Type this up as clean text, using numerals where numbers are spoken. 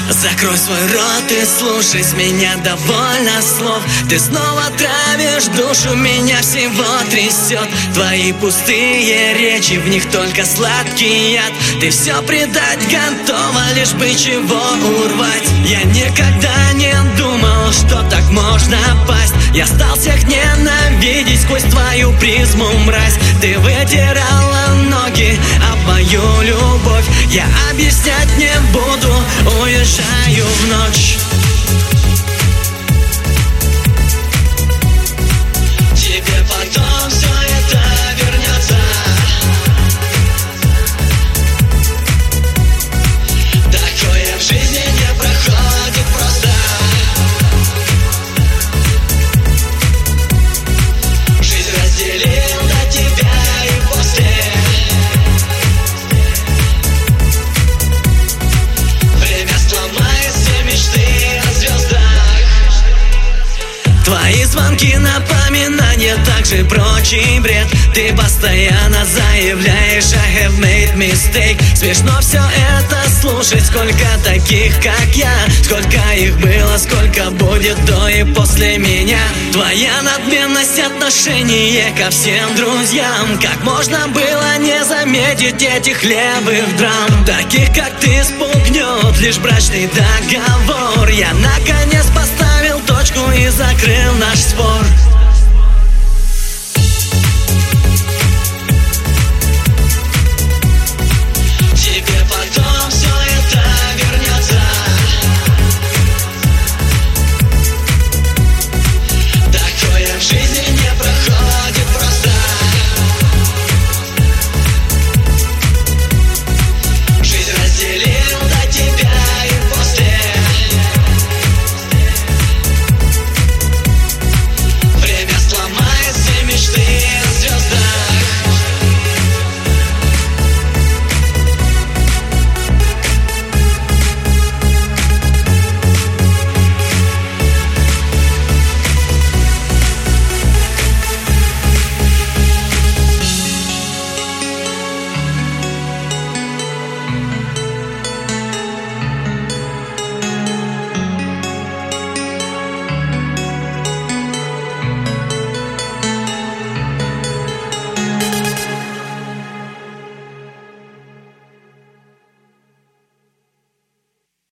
Закрой свой рот и слушай, с меня довольно слов. Ты снова травишь душу, меня всего трясет. Твои пустые речи, в них только сладкий яд. Ты все предать готова, лишь бы чего урвать. Я никогда не думал, что так можно пасть. Я стал всех ненавидеть сквозь твою призму, мразь. Ты вытирала ноги об мою любовь. Я объяснять не буду, уезжаю в ночь. Тебе потом все это вернется. Такое в жизни не проходит просто. Жизнь разделила тебя и после. Твои звонки, напоминания, также прочий бред. Ты постоянно заявляешь I have made mistake. Смешно все это слушать, сколько таких, как я. Сколько их было, сколько будет до и после меня. Твоя надменность, отношение ко всем друзьям. Как можно было не заметить этих левых драм? Таких, как ты, спугнет лишь брачный договор. Я наконец поставил точку и закрыл наш спор.